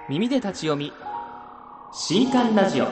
耳で立ち読み新刊ラジオ。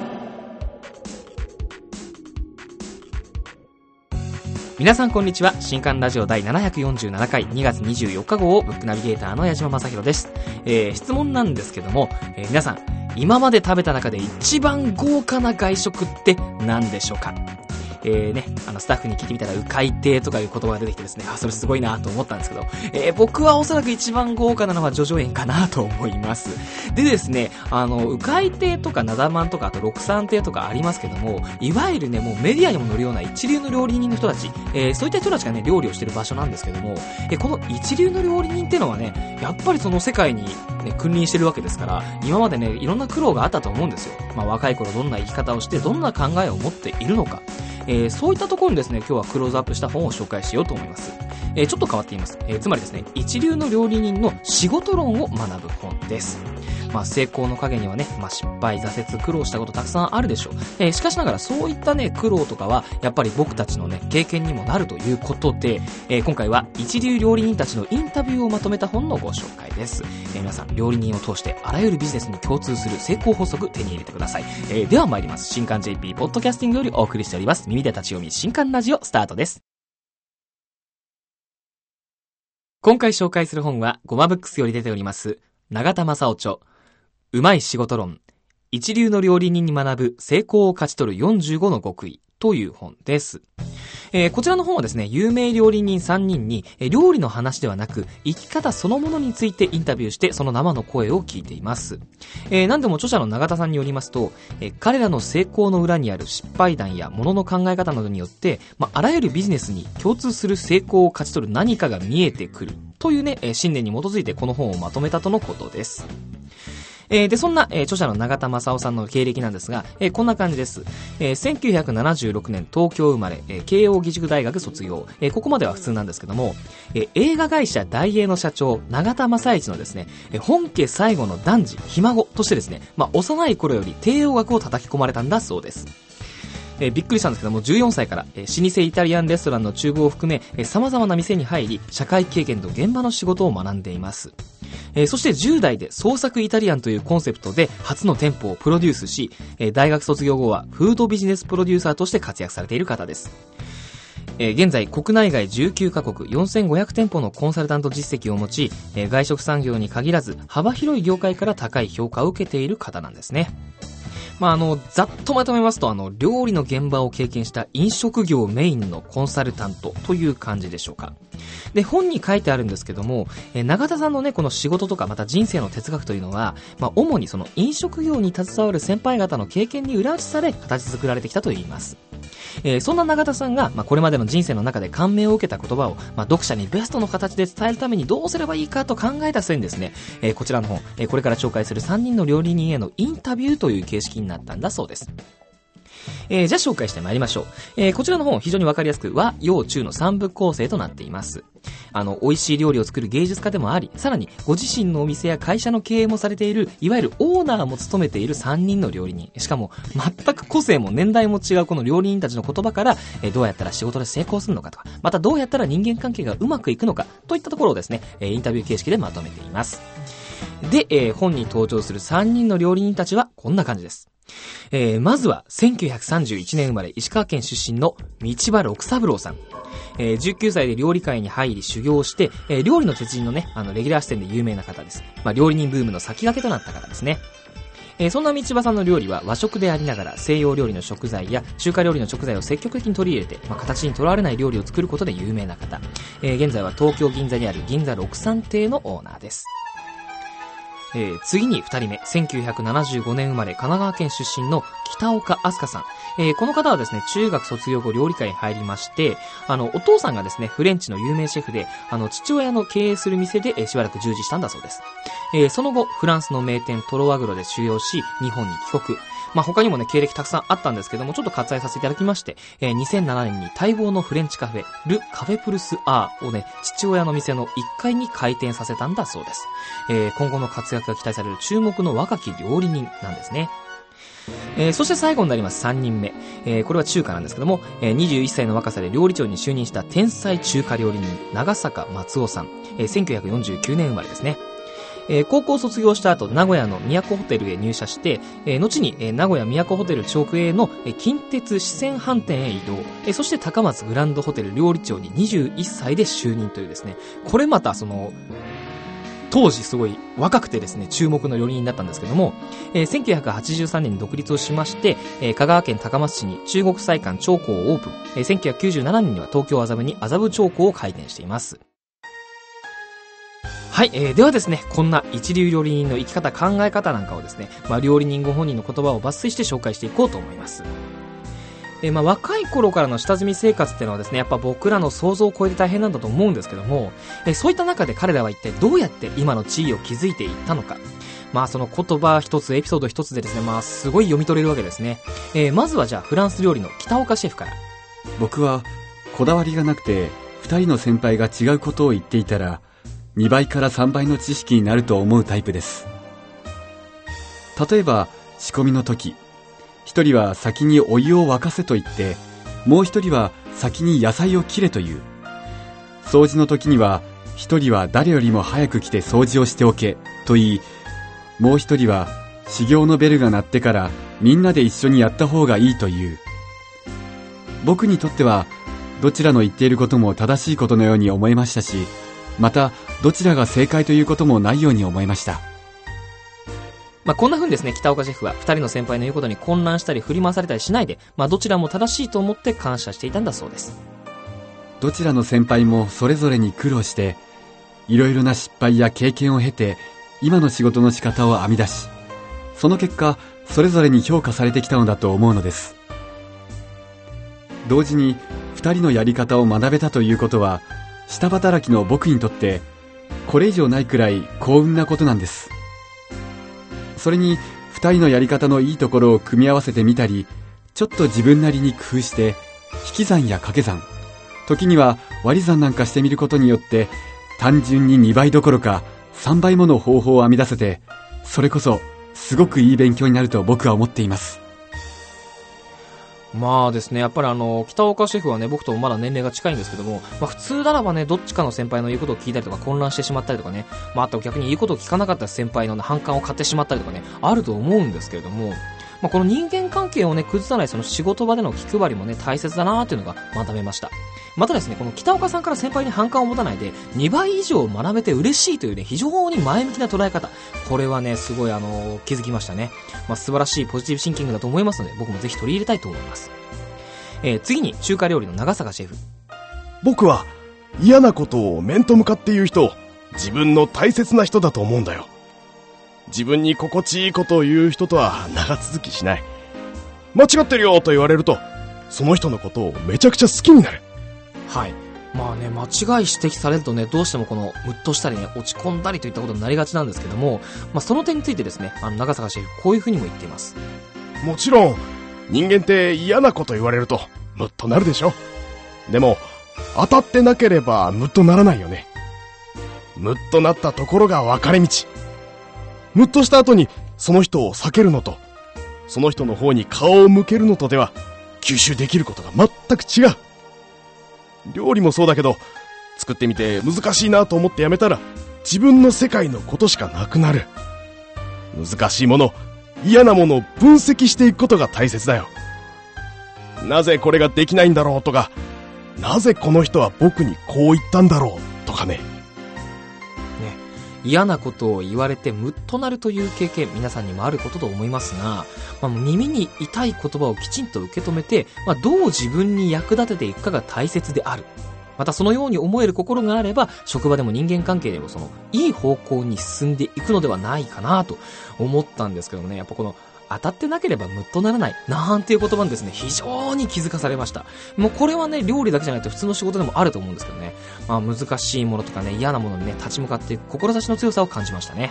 皆さんこんにちは。新刊ラジオ第747回2月24日号をブックナビゲーターの矢島正弘です。質問なんですけども、皆さん今まで食べた中で一番豪華な外食って何でしょうか？スタッフに聞いてみたら鵜飼亭とかいう言葉が出てきてですね、それすごいなと思ったんですけど、僕はおそらく一番豪華なのは叙々苑かなと思います。でですね、鵜飼亭とかなだまんとかあと六三亭とかありますけども、いわゆるね、もうメディアにも載るような一流の料理人の人たち、そういった人たちがね、料理をしてる場所なんですけども、この一流の料理人っていうのはね、やっぱりその世界にね、君臨してるわけですから、今までね、いろんな苦労があったと思うんですよ。若い頃どんな生き方をして、どんな考えを持っているのか。そういったところにですね、今日はクローズアップした本を紹介しようと思います。ちょっと変わっています。つまりですね、一流の料理人の仕事論を学ぶ本です。成功の陰にはね、失敗、挫折、苦労したことたくさんあるでしょう。しかしながらそういったね、苦労とかは、やっぱり僕たちのね、経験にもなるということで、今回は一流料理人たちのインタビューをまとめた本のご紹介です。皆さん、料理人を通してあらゆるビジネスに共通する成功法則手に入れてください。では参ります。新刊 JP ポッドキャスティングよりお送りしております。耳で立ち読み新刊ラジオスタートです。今回紹介する本は、ゴマブックスより出ております、永田正夫著、うまい仕事論、一流の料理人に学ぶ成功を勝ち取る45の極意という本です。こちらの本はですね、有名料理人3人に料理の話ではなく生き方そのものについてインタビューしてその生の声を聞いています。何でも著者の永田さんによりますと、彼らの成功の裏にある失敗談や物の考え方などによって、あらゆるビジネスに共通する成功を勝ち取る何かが見えてくるというね、信念に基づいてこの本をまとめたとのことです。で、そんな、著者の永田正夫さんの経歴なんですが、こんな感じです。1976年東京生まれ、慶応義塾大学卒業。ここまでは普通なんですけども、映画会社大映の社長、永田正一のですね、本家最後の男児、ひ孫としてですね、幼い頃より帝王学を叩き込まれたんだそうです。びっくりしたんですけども、14歳から、老舗イタリアンレストランの厨房を含め、様々な店に入り、社会経験と現場の仕事を学んでいます。そして10代で創作イタリアンというコンセプトで初の店舗をプロデュースし、大学卒業後はフードビジネスプロデューサーとして活躍されている方です。現在国内外19カ国4500店舗のコンサルタント実績を持ち、外食産業に限らず幅広い業界から高い評価を受けている方なんですね。ざっとまとめますと、料理の現場を経験した飲食業メインのコンサルタントという感じでしょうか。で、本に書いてあるんですけども、永田さんのね、この仕事とかまた人生の哲学というのは、主にその飲食業に携わる先輩方の経験に裏打ちされ、形作られてきたといいます。そんな永田さんが、これまでの人生の中で感銘を受けた言葉を、読者にベストの形で伝えるためにどうすればいいかと考えた末にですね、こちらの本、これから紹介する3人の料理人へのインタビューという形式になったんだそうです。じゃあ紹介してまいりましょう。こちらの本非常にわかりやすく和洋中の3部構成となっています。美味しい料理を作る芸術家でもあり、さらにご自身のお店や会社の経営もされている、いわゆるオーナーも務めている3人の料理人、しかも全く個性も年代も違うこの料理人たちの言葉から、どうやったら仕事で成功するのかとか、またどうやったら人間関係がうまくいくのかといったところをですね、インタビュー形式でまとめています。で、本に登場する3人の料理人たちはこんな感じです。まずは1931年生まれ石川県出身の道場六三郎さん。19歳で料理界に入り修行して、料理の鉄人のね、レギュラー視点で有名な方です。料理人ブームの先駆けとなった方ですね。そんな道場さんの料理は和食でありながら西洋料理の食材や中華料理の食材を積極的に取り入れて、形にとらわれない料理を作ることで有名な方。現在は東京銀座にある銀座六三亭のオーナーです。次に2人目、1975年生まれ神奈川県出身の北岡飛鳥さん。この方はですね、中学卒業後料理界に入りまして、お父さんがですね、フレンチの有名シェフで、父親の経営する店で、しばらく従事したんだそうです。その後、フランスの名店トロワグロで修行し、日本に帰国。他にもね、経歴たくさんあったんですけども、ちょっと割愛させていただきまして、2007年に待望のフレンチカフェ、ル・カフェプルス・アーをね、父親の店の1階に開店させたんだそうです。今後の活躍が期待される注目の若き料理人なんですね。そして最後になります3人目。これは中華なんですけども、21歳の若さで料理長に就任した天才中華料理人、長坂松尾さん。1949年生まれですね。 高校を卒業した後、名古屋の都ホテルへ入社して、後に、名古屋都ホテル直営の、近鉄支線飯店へ移動、そして高松グランドホテル料理長に21歳で就任というですね、これまた当時すごい若くてですね、注目の料理人だったんですけども、1983年に独立をしまして、香川県高松市に中国菜館長江をオープン、1997年には東京麻布に麻布長江を開店しています。はい、ではですね、こんな一流料理人の生き方、考え方なんかをですね、料理人ご本人の言葉を抜粋して紹介していこうと思います。若い頃からの下積み生活っていうのはですね、やっぱ僕らの想像を超えて大変なんだと思うんですけども、そういった中で彼らは一体どうやって今の地位を築いていったのか。その言葉一つ、エピソード一つでですね、すごい読み取れるわけですね。まずはじゃあフランス料理の北岡シェフから。 僕はこだわりがなくて、二人の先輩が違うことを言っていたら、2倍から3倍の知識になると思うタイプです。例えば仕込みの時、一人は先にお湯を沸かせと言って、もう一人は先に野菜を切れという。掃除の時には一人は誰よりも早く来て掃除をしておけと言い、もう一人は始業のベルが鳴ってからみんなで一緒にやった方がいいという。僕にとってはどちらの言っていることも正しいことのように思えましたし、またどちらが正解ということもないように思いました。 こんな風にですね、北岡シェフは二人の先輩の言うことに混乱したり振り回されたりしないで、どちらも正しいと思って感謝していたんだそうです。 どちらの先輩もそれぞれに苦労して、いろいろな失敗や経験を経て今の仕事の仕方を編み出し、その結果それぞれに評価されてきたのだと思うのです。同時に二人のやり方を学べたということは、下働きの僕にとってこれ以上ないくらい幸運なことなんです。それに二人のやり方のいいところを組み合わせてみたり、ちょっと自分なりに工夫して引き算や掛け算、時には割り算なんかしてみることによって、単純に2倍どころか3倍もの方法を編み出せて、それこそすごくいい勉強になると僕は思っています。 ですね、やっぱり北岡シェフはね、僕とまだ年齢が近いんですけども、普通ならばね、どっちかの先輩の言うことを聞いたりとか混乱してしまったりとかね、あと逆に言うことを聞かなかった先輩の、反感を買ってしまったりとかね、あると思うんですけれども、この人間関係をね、崩さないその仕事場での気配りもね、大切だなーっていうのが学べました。またですね、この北岡さんから先輩に反感を持たないで、2倍以上学べて嬉しいというね、非常に前向きな捉え方。これはね、すごい気づきましたね。素晴らしいポジティブシンキングだと思いますので、僕もぜひ取り入れたいと思います。次に中華料理の長坂シェフ。 僕は嫌なことを面と向かって言う人を自分の大切な人だと思うんだよ。自分に心地いいことを言う人とは長続きしない。間違ってるよと言われると、その人のことをめちゃくちゃ好きになる。 はい。間違い指摘されるとね、どうしてもムッとしたりね、落ち込んだりといったことになりがちなんですけども、その点についてですね、長坂シェフこういうふうにも言っています。 もちろん人間って嫌なこと言われるとムッとなるでしょ。でも当たってなければムッとならないよね。ムッとなったところが分かれ道。ムッとした後にその人を避けるのと、その人の方に顔を向けるのとでは吸収できることが全く違う。料理もそうだけど、作ってみて難しいなと思ってやめたら自分の世界のことしかなくなる。難しいもの、嫌なものを分析していくことが大切だよ。なぜこれができないんだろうとか、なぜこの人は僕にこう言ったんだろうとかね。 嫌なことを言われてムッとなるという経験、皆さんにもあることと思いますが、耳に痛い言葉をきちんと受け止めて、どう自分に役立てていくかが大切である。またそのように思える心があれば、職場でも人間関係でもいい方向に進んでいくのではないかなと思ったんですけどもね、やっぱ当たってなければムッとならないなんていう言葉にですね、非常に気づかされました。もうこれはね、料理だけじゃなくて普通の仕事でもあると思うんですけどね、難しいものとかね、嫌なものにね、立ち向かっていく志の強さを感じましたね。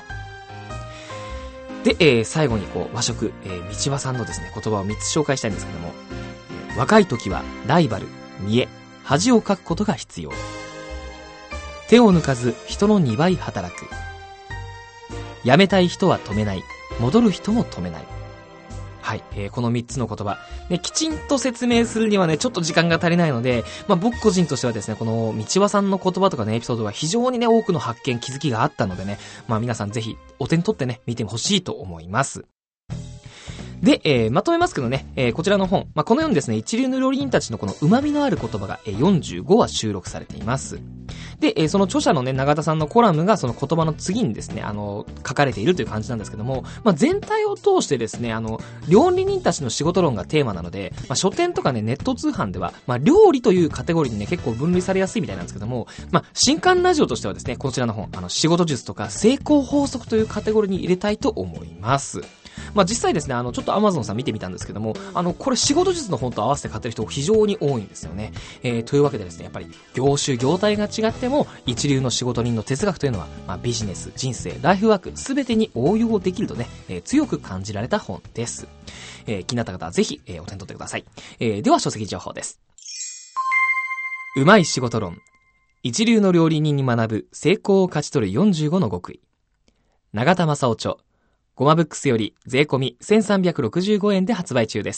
で、最後に和食、道場さんのですね、言葉を3つ紹介したいんですけども、若い時はライバル、見栄、恥をかくことが必要。手を抜かず人の2倍働く。辞めたい人は止めない、戻る人も止めない。 はい、この3つの言葉、ね、きちんと説明するにはね、ちょっと時間が足りないので、僕個人としてはですね、この道輪さんの言葉とかね、エピソードが非常にね、多くの発見、気づきがあったのでね、皆さんぜひお手に取ってね、見てほしいと思います。で、まとめますけどね、こちらの本、このようにですね、一流の料理人たちのこの旨味のある言葉が45話収録されています。で、その著者のね、永田さんのコラムがその言葉の次にですね、書かれているという感じなんですけども、全体を通してですね、料理人たちの仕事論がテーマなので、書店とかね、ネット通販では、料理というカテゴリーにね、結構分類されやすいみたいなんですけども、新刊ラジオとしてはですね、こちらの本、仕事術とか成功法則というカテゴリーに入れたいと思います。実際ですね、ちょっと Amazon さん見てみたんですけども、これ仕事術の本と合わせて買ってる人非常に多いんですよね。というわけでですね、やっぱり業種業態が違っても一流の仕事人の哲学というのは、ビジネス、人生、ライフワークすべてに応用できるとね、強く感じられた本です。気になった方はぜひ、お手に取ってください。では書籍情報です。うまい仕事論、一流の料理人に学ぶ成功を勝ち取る45の極意。永田正夫著、ゴマブックスより税込み1365円で発売中です。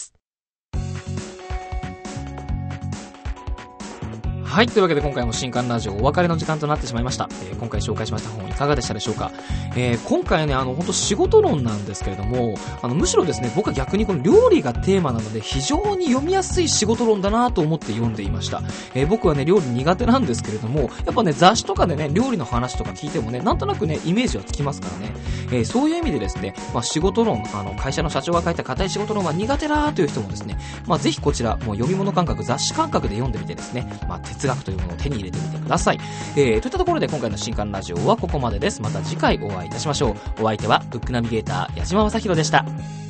はい、というわけで今回も新刊ラジオお別れの時間となってしまいました。今回紹介しました本いかがでしたでしょうか。今回ね、本当仕事論なんですけれども、むしろですね、僕は逆にこの料理がテーマなので非常に読みやすい仕事論だなと思って読んでいました。僕はね、料理苦手なんですけれども、やっぱね、雑誌とかでね、料理の話とか聞いてもね、なんとなくね、イメージはつきますからね。そういう意味でですね、仕事論、会社の社長が書いた固い仕事論が苦手だという人もですね、ぜひこちら、もう読み物感覚、雑誌感覚で読んでみてですね、哲学というものを手に入れてみてください。といったところで今回の新刊ラジオはここまでです。また次回お会いいたしましょう。お相手はブックナビゲーター矢島正宏でした。